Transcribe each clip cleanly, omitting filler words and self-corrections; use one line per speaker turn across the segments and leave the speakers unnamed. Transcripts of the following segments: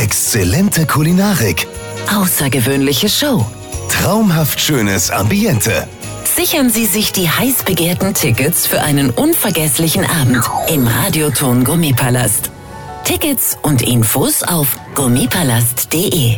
Exzellente Kulinarik.
Außergewöhnliche Show.
Traumhaft schönes Ambiente.
Sichern Sie sich die heiß begehrten Tickets für einen unvergesslichen Abend im Radioton Gourmetpalast. Tickets und Infos auf gourmetpalast.de.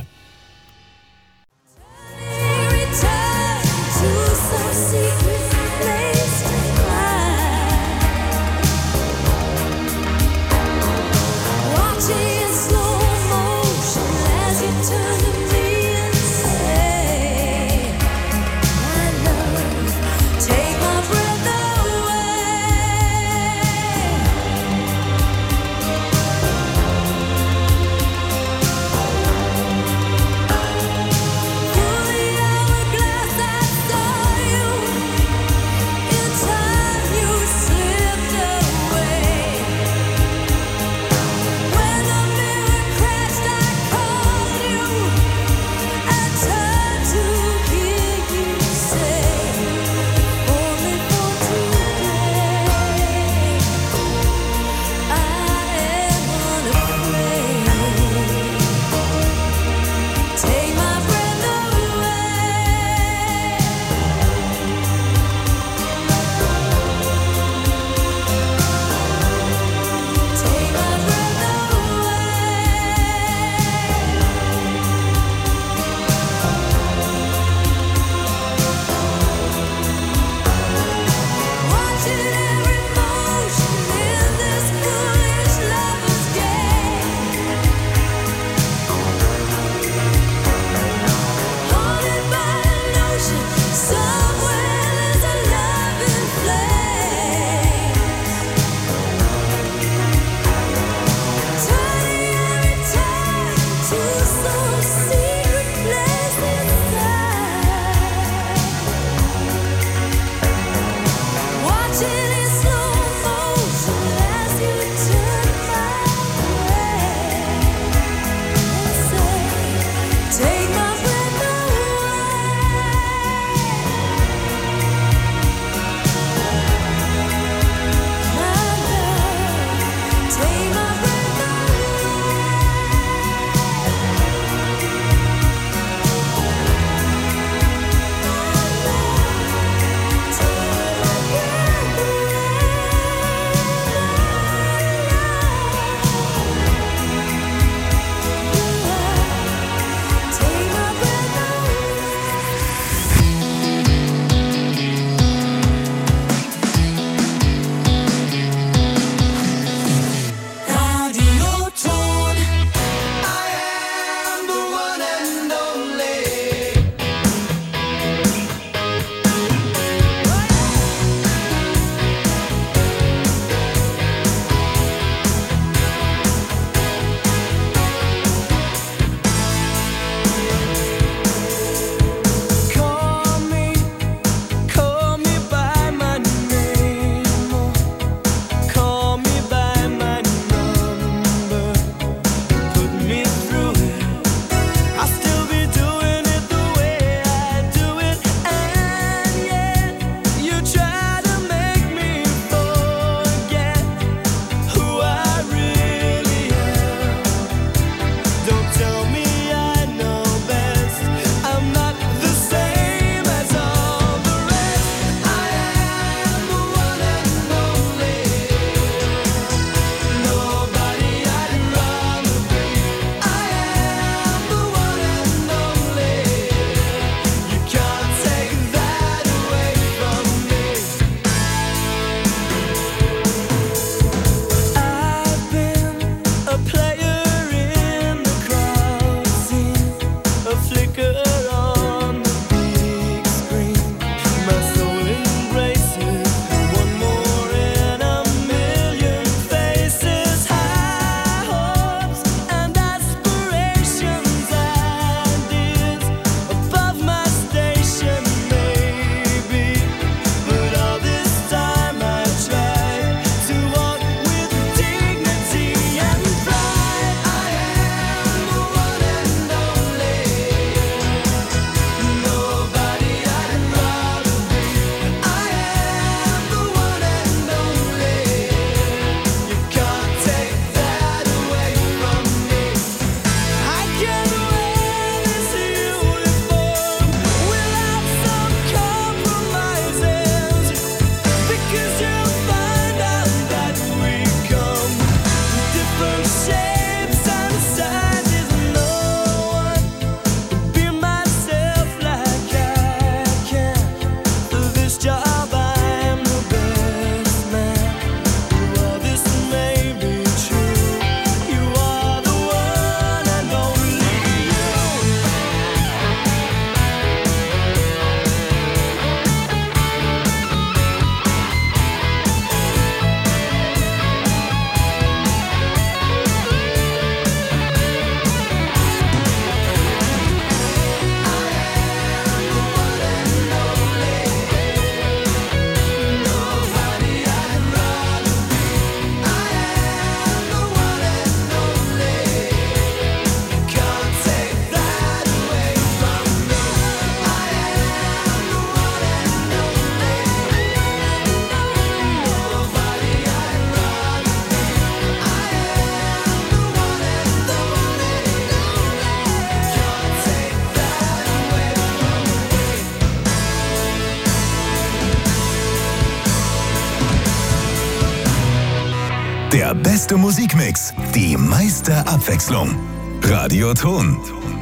beste Musikmix, die meiste Abwechslung. Radioton.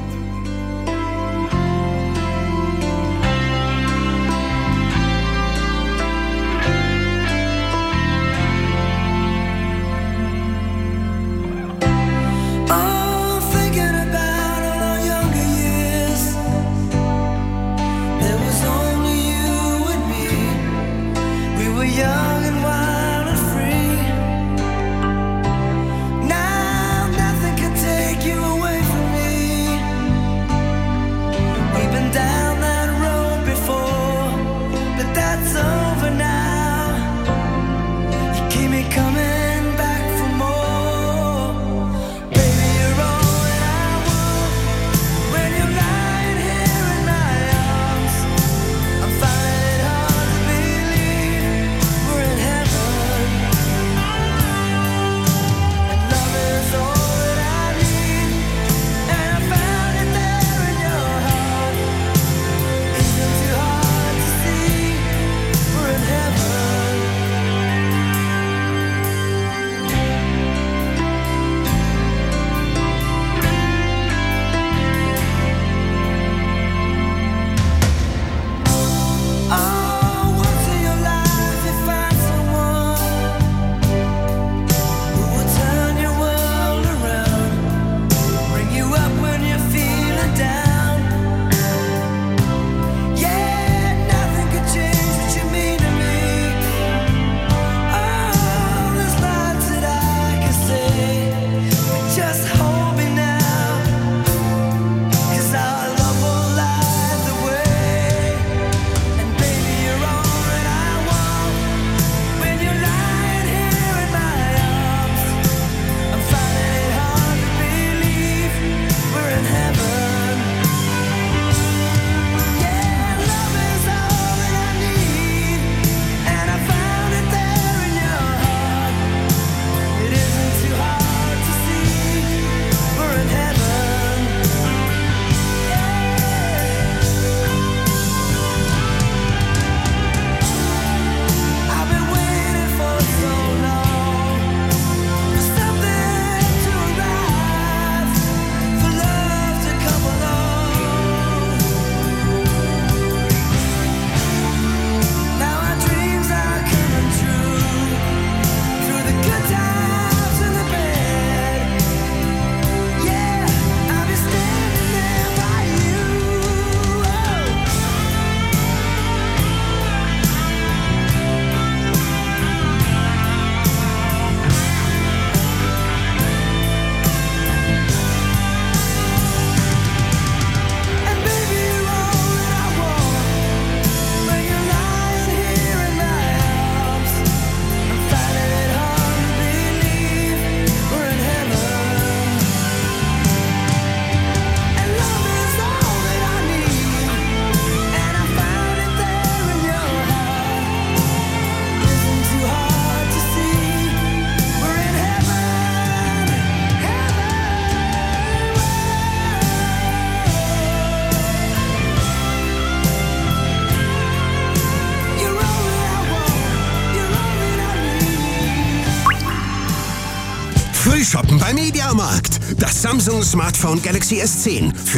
Frühshoppen bei Mediamarkt. Das Samsung Smartphone Galaxy S10 für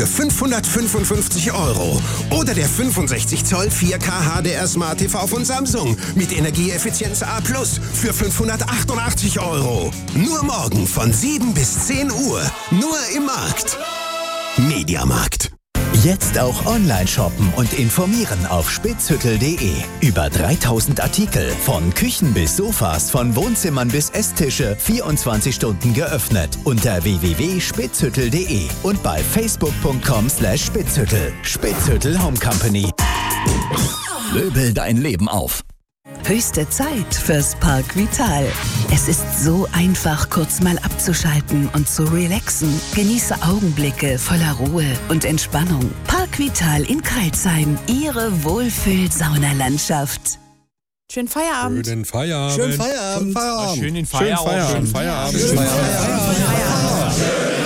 555 € oder der 65 Zoll 4K HDR Smart TV von Samsung mit Energieeffizienz A+ für 588 €. Nur morgen von 7 bis 10 Uhr. Nur im Markt. Mediamarkt.
Jetzt auch online shoppen und informieren auf spitzhüttel.de. Über 3000 Artikel, von Küchen bis Sofas, von Wohnzimmern bis Esstische, 24 Stunden geöffnet. Unter www.spitzhüttel.de und bei facebook.com/spitzhüttel. Spitzhüttel Home Company. Möbel dein Leben auf.
Höchste Zeit fürs Park Vital. Es ist so einfach, kurz mal abzuschalten und zu relaxen. Genieße Augenblicke voller Ruhe und Entspannung. Park Vital in Crailsheim, Ihre Wohlfühl-Saunalandschaft.
Schönen Feierabend.
Schönen Feierabend.
Schönen Feierabend.
Schönen Feierabend.
Schönen Feierabend. Schönen Feierabend.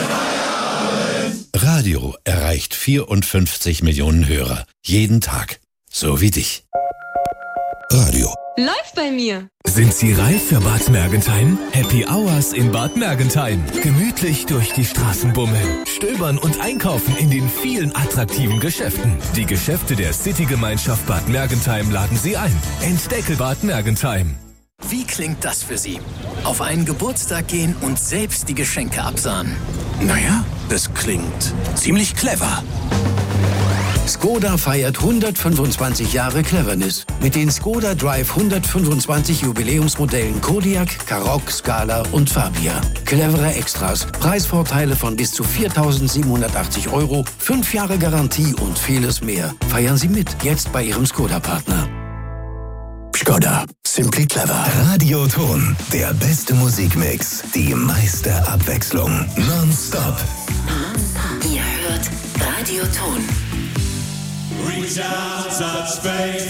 Radio erreicht 54 Millionen Hörer. Jeden Tag. So wie dich. Radio.
Läuft bei mir.
Sind Sie reif für Bad Mergentheim? Happy Hours in Bad Mergentheim. Gemütlich durch die Straßen bummeln, stöbern und einkaufen in den vielen attraktiven Geschäften. Die Geschäfte der City-Gemeinschaft Bad Mergentheim laden Sie ein. Entdecke Bad Mergentheim.
Wie klingt das für Sie? Auf einen Geburtstag gehen und selbst die Geschenke absahen.
Naja, das klingt ziemlich clever.
Skoda feiert 125 Jahre Cleverness mit den Skoda Drive 125 Jubiläumsmodellen Kodiaq, Karoq, Scala und Fabia. Clevere Extras, Preisvorteile von bis zu 4.780 €, 5 Jahre Garantie und vieles mehr. Feiern Sie mit, jetzt bei Ihrem Skoda-Partner.
Skoda. Simply clever.
Radioton. Der beste Musikmix. Die meiste Abwechslung. Nonstop.
Ihr hört Radioton.
Reach out, touch faith.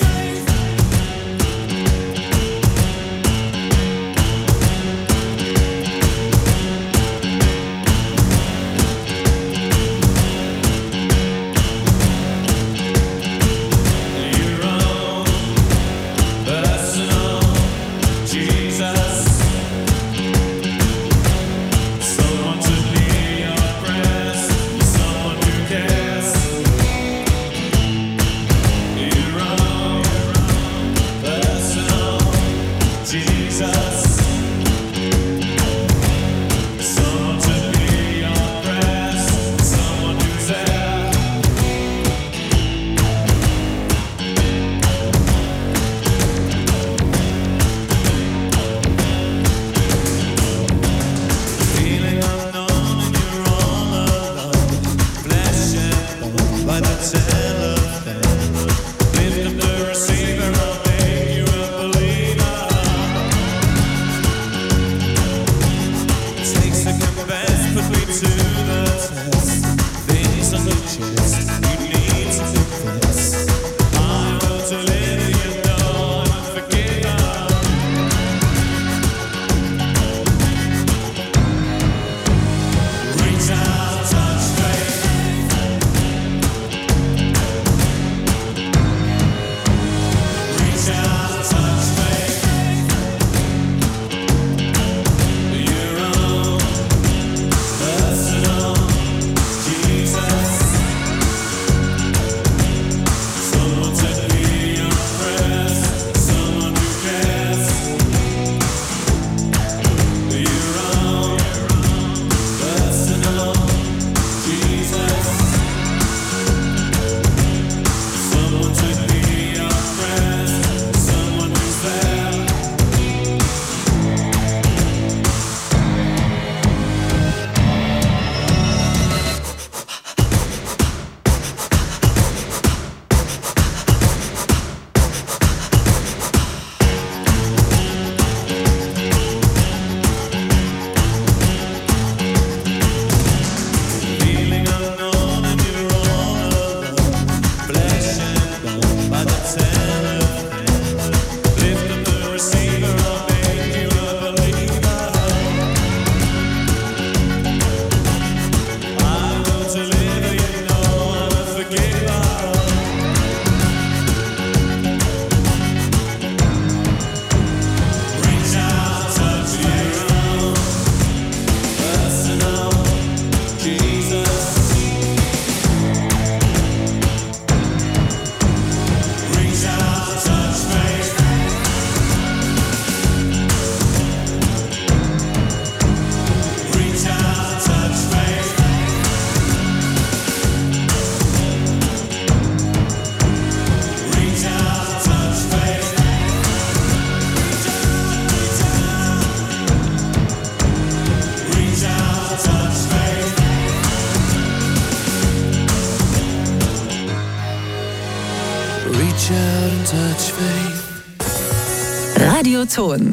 Radioton.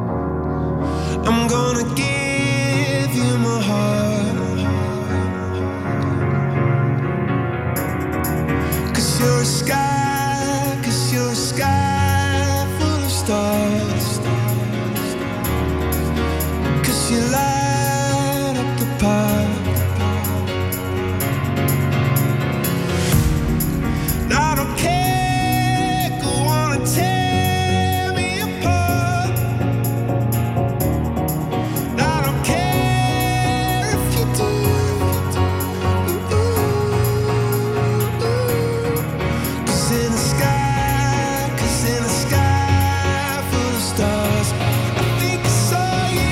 I'm gonna give you my heart.
stars, 'cause you light up the park. I don't care, go on and tear me apart. I don't care if you do. Cause in the sky full of stars, I think I saw you.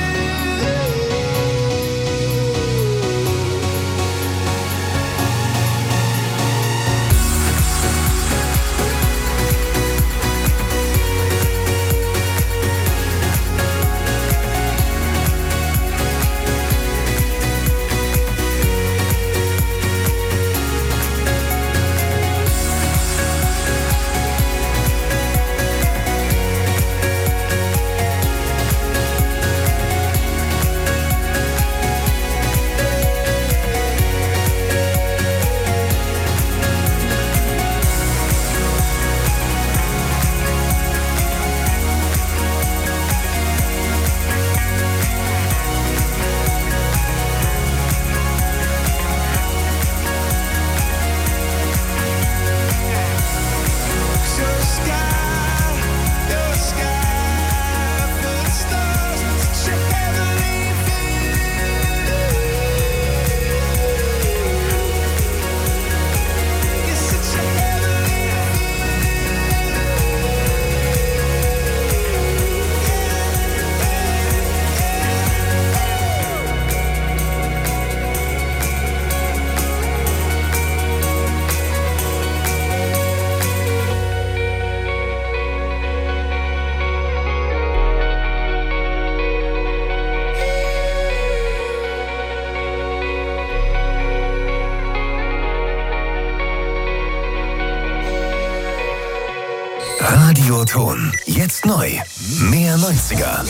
Radioton. Jetzt neu. Mehr 90er.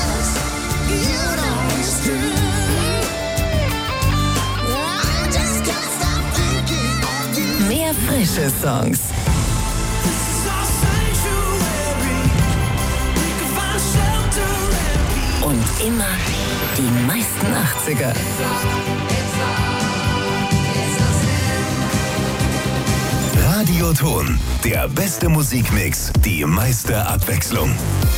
Mehr frische Songs. Und immer die meisten 80er.
Radioton. Der beste Musikmix, die meiste Abwechslung.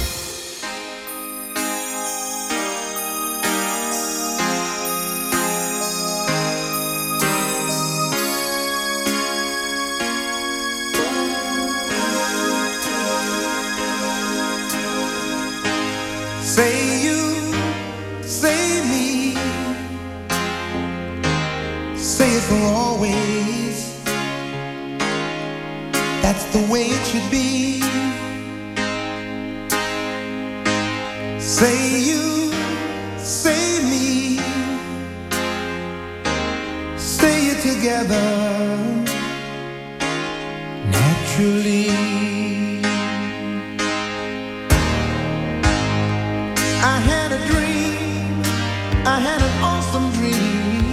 Say you, say me, say it for always. That's the way it should be. Say you, say me, say it together naturally. I had a dream, I had an awesome dream.